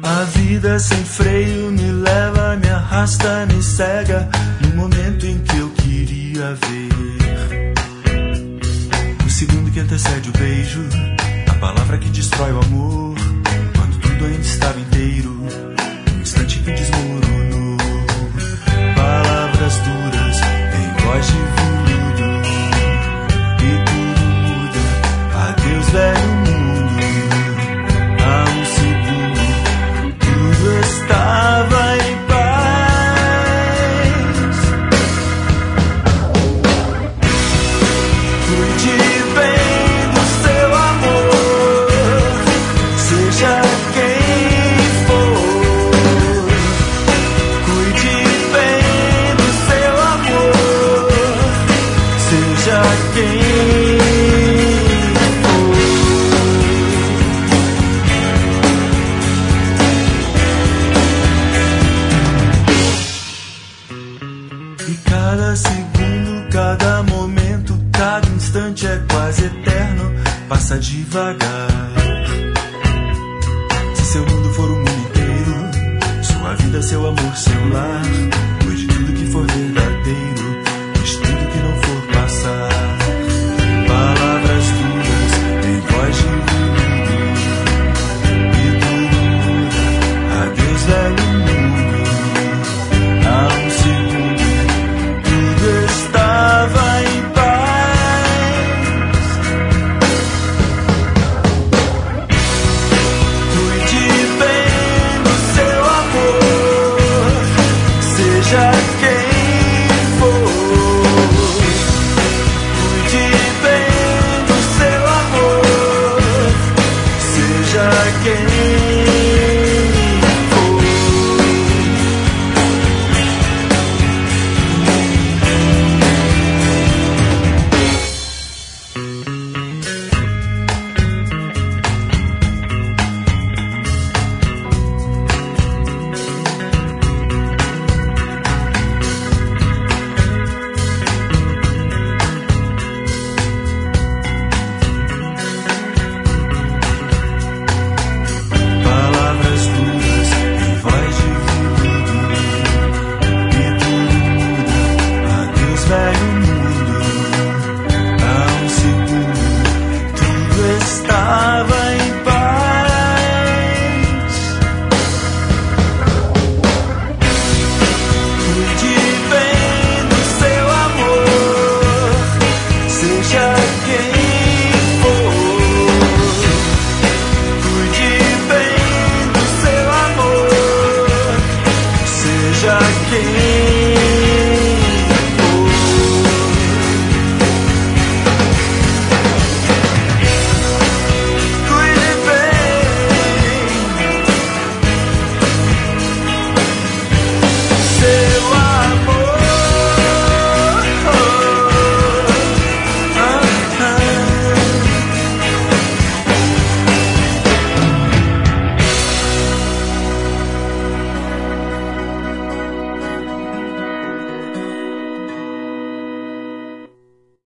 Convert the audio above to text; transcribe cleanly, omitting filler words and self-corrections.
A vida sem freio me leva, me arrasta, me cega no momento em que eu queria ver. No segundo que antecede o beijo, a palavra que destrói o amor, quando tudo ainda estava inteiro, no instante que desmoronou. Palavras duras em voz de veludo, e tudo muda, adeus velho mundo. Há um segundo tudo estava em paz. Cuide bem do seu amor, seja quem for. Cuide bem do seu amor, seja quem cada segundo, cada momento, cada instante é quase eterno, passa devagar. Se seu mundo for o mundo inteiro, sua vida, seu amor, seu lar, cuide de tudo que for verdadeiro, de tudo que não for passar. Palavras duras em voz de veludo, e tudo muda, adeus velho mundo. Há um segundo estava em paz. Cuide bem do seu amor, seja quem for. Cuide bem do seu amor, seja quem